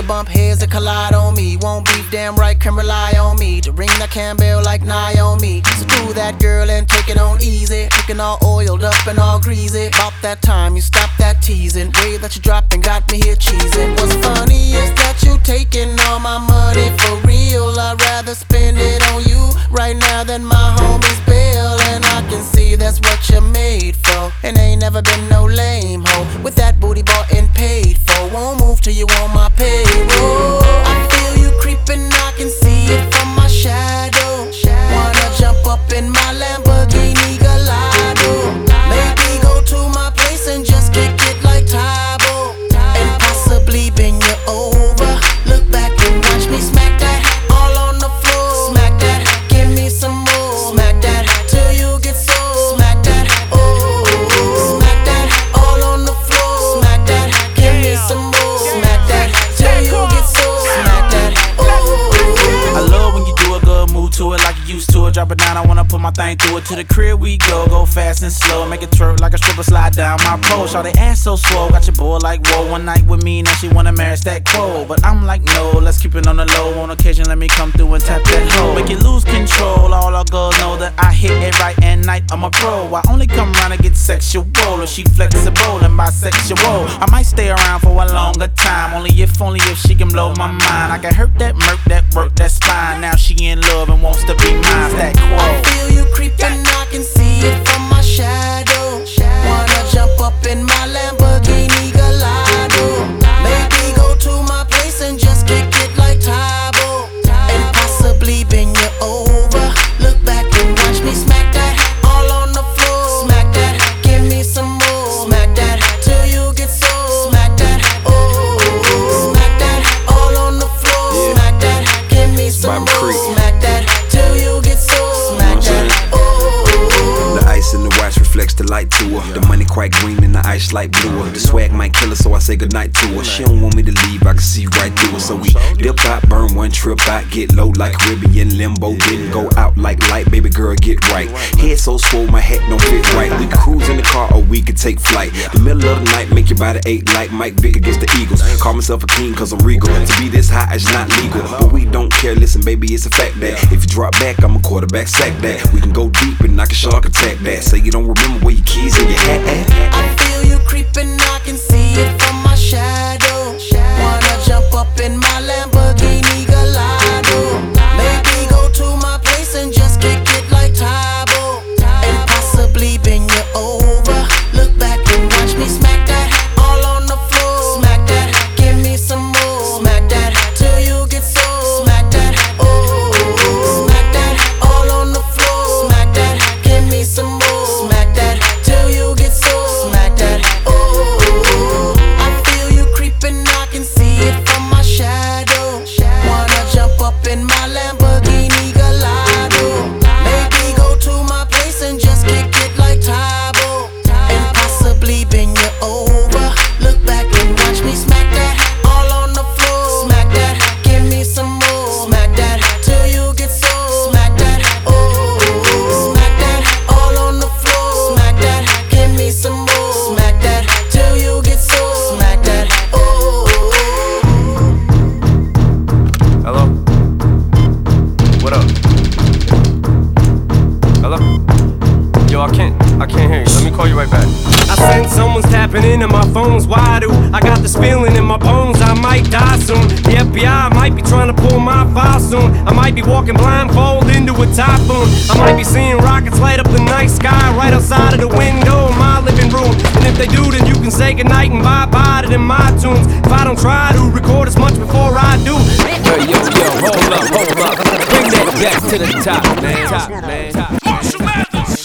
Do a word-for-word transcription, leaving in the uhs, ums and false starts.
bump heads that collide on me. Won't beef, damn right, can rely on me to ring that Campbell like Naomi. So do that, girl, and take it on easy. Looking all oiled up and all greasy. About that time you stop that teasing. Way that you dropping got me here cheesing. What's funny is that you taking all my money for real. I'd rather spend it on you right now than my homie's bill. And I can see that's what you're made for. And ain't never been no lame hoe. With that booty bought and paid for. Won't move till you on my payroll. I feel you creeping, I can see it from my shadow. Wanna jump up in my Lamborghini Gallardo. Maybe go to my place and just kick it like Tybo. And possibly bend you over. Look back and watch me smack that all on the floor. Smack that, give me some more. Smack that till you get so. Smack that, oh. Smack that all on the floor. Smack that, give me some more. Smack that till you get so. Smack that, oh. I love when you do a good move to it like you used to it. Drop it down, I wanna put my thing through it. To the crib we go, go fast and slow. Make it twerk like a stripper, slide down my pole. Shout the ass so swole, got your boy like whoa. One night with me, now she wanna marry that quo. But I'm like no, let's keep it on the low. On occasion, let me come through and tap that hoe. Make it lose control, all our girls know that I hit it right at night. I'm a pro, I only come around to get sexual. If she flexible and bisexual, I might stay around for a longer time. Only if, only if she can blow my mind. I can hurt that murk, that work, that spine. Now she in love and wants to be mine. That quote. I feel you creeping, I can see it from my shadow. Wanna jump up in my Lamborghini Gallardo. Maybe go to my place and just kick it like Tybo. And possibly bend you over. Look back and watch me smack that all on the floor. Smack that, give me some more. Smack that till you get so. Smack that, oh. Smack that all on the floor. Smack that, give me some more. Smack that till you get so. Smack that, oh. The ice in the watch reflects the light to her. The money quite green and the ice light bluer. The swag might kill her, so I say goodnight to her. She don't want me to leave, I can see right through her. So we dip out, burn one trip out, get low like Caribbean limbo. Didn't go out like light, baby girl, get right. Head so swole, my head don't fit right. We can cruise in the car or we can take flight. The middle of the night, make your body ache like Mike Vick against the Eagles. Call myself a king cause I'm regal. To be this high is not legal, but we don't care, listen baby, it's a fact that if you drop back, I'm a quarterback, sack that. We can go deep and knock a shark attack that. Say you don't remember where your keys in your hat at. I feel you creeping, I can see it from my shadow. Wanna jump up in my Lamborghini Gallardo. Maybe go to my place and just kick it like Tybo. And possibly bend you over. Look back and watch me smack that all on the floor. Smack that, give me some more. Smack that till you get so. Smack that, oh. Smack that all on the floor. Smack that, give me some more. Smack that till you get so. Smack that, oh. I feel you creeping, I can see it from my shadow. Wanna jump up in my Lamborghini Gallardo. Maybe go to my place and just kick it like Tybo. And possibly bend you over. Look back and watch me smack that all on the floor. Smack that, give me some more. Smack that till you get so. Smack that, oh. Smack that all on the floor. Smack that, give me some more. Smack that till you get so. Smack that, oh. Hello? What up? Hello? Yo, I can't, I can't hear you. Let me call you right back. I sense someone's tapping into my phones. Why do I got this feeling in my bones? I might die soon. The F B I might be trying to pull my file soon. I might be walking blindfold into a typhoon. I might be seeing rockets light up the night sky right outside of the window of my living room. And if they do, then you can say goodnight and bye-bye to them my tunes. If I don't try to record as much before I do. Yo, yo, yo, hold up, hold up. Bring that back to the top, man. Top, man. Top.